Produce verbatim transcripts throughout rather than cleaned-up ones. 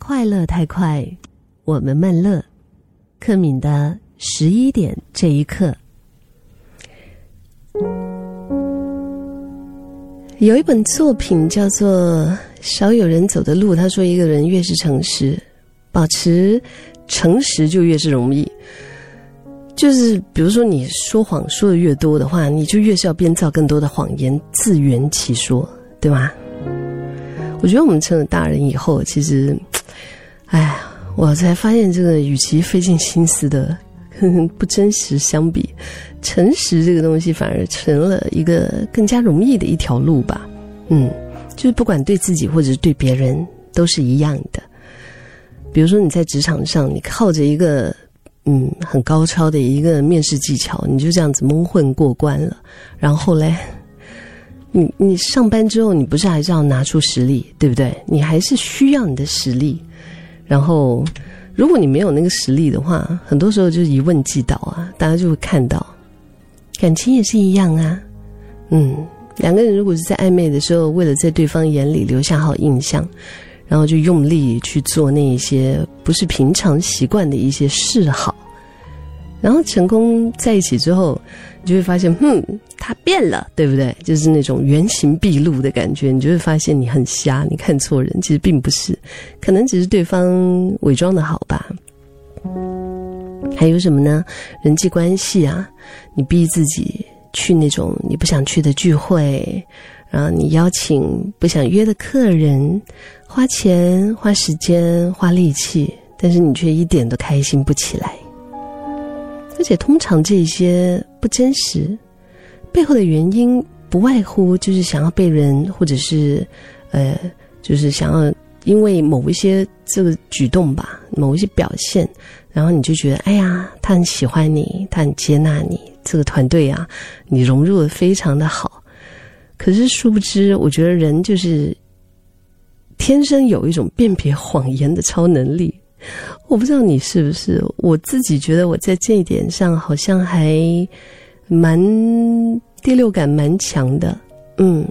快乐太快，我们慢乐。克敏的十一点这一刻。有一本作品叫做《少有人走的路》，他说一个人越是诚实，保持诚实就越是容易。就是比如说你说谎说的越多的话，你就越是要编造更多的谎言，自圆其说，对吗？我觉得我们成了大人以后，其实哎呀，我才发现这个与其费尽心思的不真实相比，诚实这个东西反而成了一个更加容易的一条路吧。嗯，就是不管对自己或者是对别人都是一样的。比如说你在职场上，你靠着一个嗯很高超的一个面试技巧，你就这样子蒙混过关了，然后嘞你你上班之后，你不是还是要拿出实力，对不对？你还是需要你的实力。然后如果你没有那个实力的话，很多时候就是一问即倒啊，大家就会看到。感情也是一样啊，嗯，两个人如果是在暧昧的时候，为了在对方眼里留下好印象，然后就用力去做那一些不是平常习惯的一些示好，然后成功在一起之后，你就会发现，哼，他变了，对不对？就是那种原形毕露的感觉，你就会发现你很瞎，你看错人，其实并不是，可能只是对方伪装的好吧。还有什么呢？人际关系啊，你逼自己去那种你不想去的聚会，然后你邀请不想约的客人，花钱、花时间、花力气，但是你却一点都开心不起来。而且通常这些不真实背后的原因不外乎就是想要被人，或者是呃就是想要因为某一些这个举动吧，某一些表现，然后你就觉得哎呀他很喜欢你，他很接纳你，这个团队啊你融入得非常的好。可是殊不知，我觉得人就是天生有一种辨别谎言的超能力。我不知道你是不是，我自己觉得我在这一点上好像还蛮第六感蛮强的。嗯，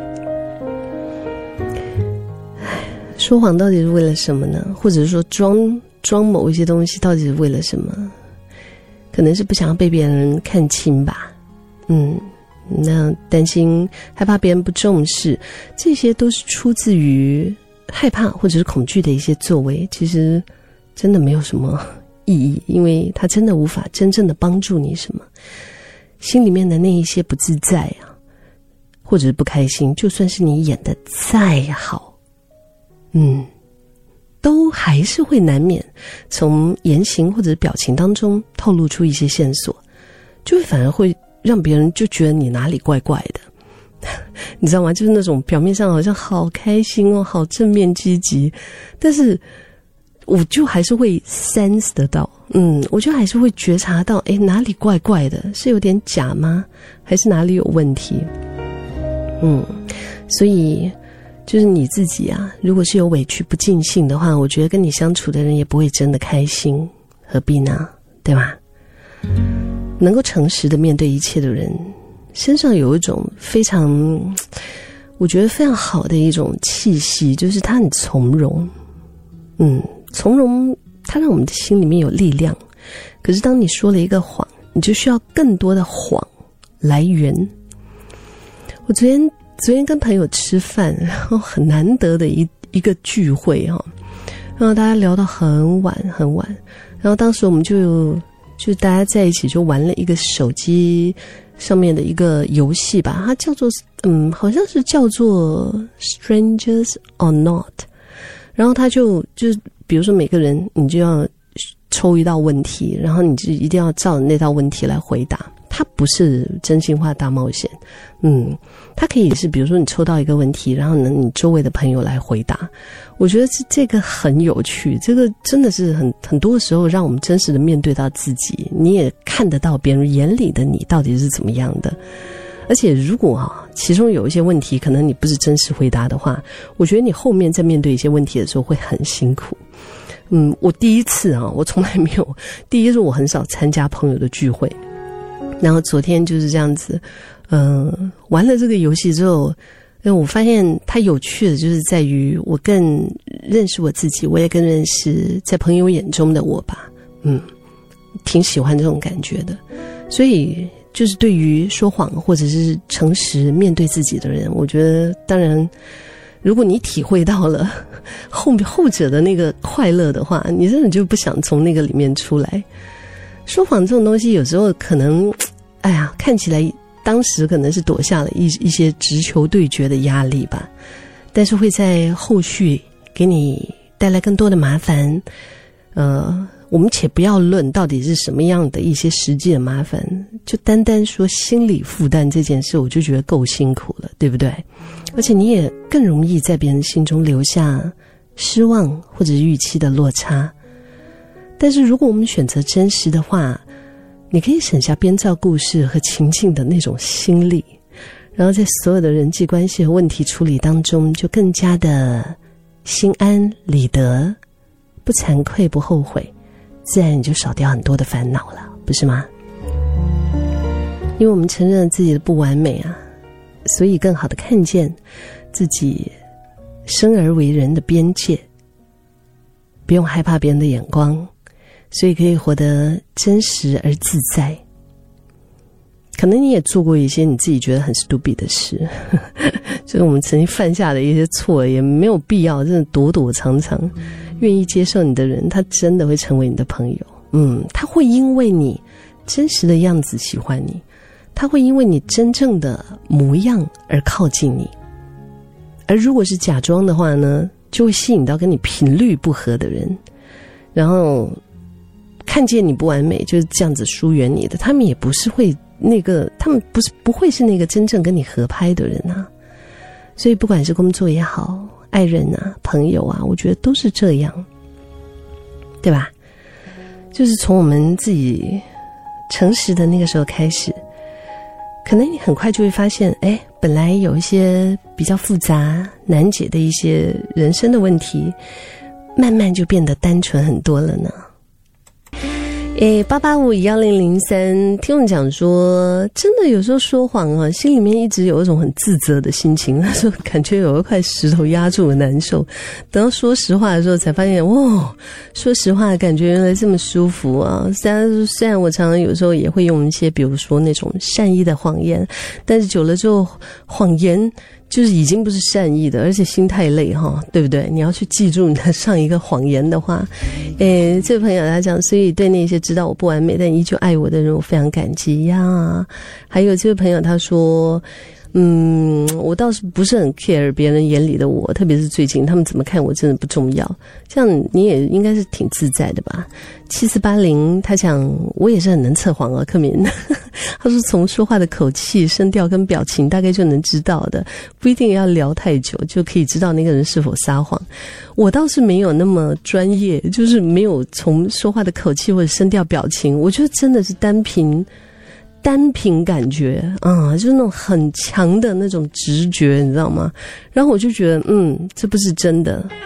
说谎到底是为了什么呢？或者是说装装某一些东西到底是为了什么？可能是不想要被别人看清吧。嗯，那担心害怕别人不重视，这些都是出自于害怕或者是恐惧的一些作为，其实真的没有什么意义，因为它真的无法真正的帮助你什么。心里面的那一些不自在啊，或者是不开心，就算是你演得再好，嗯，都还是会难免从言行或者是表情当中透露出一些线索，就会反而会让别人就觉得你哪里怪怪的。你知道吗？就是那种表面上好像好开心哦，好正面积极，但是我就还是会 sense 得到，嗯，我就还是会觉察到，诶，哪里怪怪的，是有点假吗？还是哪里有问题？嗯，所以就是你自己啊，如果是有委屈不尽兴的话，我觉得跟你相处的人也不会真的开心，何必呢？对吧？能够诚实的面对一切的人，身上有一种非常我觉得非常好的一种气息，就是他很从容。嗯，从容它让我们的心里面有力量。可是当你说了一个谎，你就需要更多的谎来源。我昨天昨天跟朋友吃饭，然后很难得的一一个聚会哈、哦，然后大家聊到很晚很晚，然后当时我们就就大家在一起就玩了一个手机上面的一个游戏吧，它叫做嗯，好像是叫做 Strangers or Not。然后他就就比如说每个人你就要抽一道问题，然后你就一定要照那道问题来回答。它不是真心话大冒险，嗯，它可以是比如说你抽到一个问题，然后呢你周围的朋友来回答。我觉得这个很有趣，这个真的是很很多时候让我们真实的面对到自己，你也看得到别人眼里的你到底是怎么样的。而且如果啊，其中有一些问题可能你不是真实回答的话，我觉得你后面在面对一些问题的时候会很辛苦。嗯，我第一次啊，我从来没有，第一是我很少参加朋友的聚会，然后昨天就是这样子，嗯、呃，玩了这个游戏之后， 因为我发现它有趣的就是在于我更认识我自己，我也更认识在朋友眼中的我吧。嗯，挺喜欢这种感觉的。所以就是对于说谎或者是诚实面对自己的人，我觉得当然如果你体会到了后后者的那个快乐的话，你真的就不想从那个里面出来。说谎这种东西有时候可能哎呀，看起来当时可能是躲下了一一些直球对决的压力吧，但是会在后续给你带来更多的麻烦。呃，我们且不要论到底是什么样的一些实际的麻烦，就单单说心理负担这件事，我就觉得够辛苦了，对不对？而且你也更容易在别人心中留下失望或者预期的落差。但是如果我们选择真实的话，你可以省下编造故事和情境的那种心力，然后在所有的人际关系和问题处理当中就更加的心安理得，不惭愧不后悔，自然你就少掉很多的烦恼了，不是吗？因为我们承认自己的不完美啊，所以更好的看见自己生而为人的边界，不用害怕别人的眼光，所以可以活得真实而自在。可能你也做过一些你自己觉得很 stupid 的事，就是我们曾经犯下的一些错，也没有必要真的躲躲藏藏。愿意接受你的人，他真的会成为你的朋友。嗯，他会因为你真实的样子喜欢你，他会因为你真正的模样而靠近你。而如果是假装的话呢，就会吸引到跟你频率不合的人，然后看见你不完美就是这样子疏远你的，他们也不是会那个，他们不是不会是那个真正跟你合拍的人啊。所以不管是工作也好，爱人啊，朋友啊，我觉得都是这样，对吧？就是从我们自己诚实的那个时候开始，可能你很快就会发现，哎，本来有一些比较复杂难解的一些人生的问题，慢慢就变得单纯很多了呢。诶，八八五幺零零三，听我讲说，真的有时候说谎啊，心里面一直有一种很自责的心情，那时候感觉有一块石头压住了，难受。等到说实话的时候，才发现，哇，说实话感觉原来这么舒服啊！虽然虽然我常常有时候也会用一些，比如说那种善意的谎言，但是久了之后，谎言就是已经不是善意的，而且心太累哈，对不对？你要去记住你的上一个谎言的话，诶，这位朋友他讲，所以对那些知道我不完美但依旧爱我的人，我非常感激呀。还有这位朋友他说，嗯，我倒是不是很 care 别人眼里的我，特别是最近他们怎么看我真的不重要。这样你也应该是挺自在的吧？七四八零他讲，我也是很能测谎啊，克敏。他说从说话的口气、声调跟表情大概就能知道的，不一定要聊太久就可以知道那个人是否撒谎。我倒是没有那么专业，就是没有从说话的口气或者声调表情，我觉得真的是单凭单凭感觉啊、嗯，就是那种很强的那种直觉，你知道吗？然后我就觉得，嗯，这不是真的。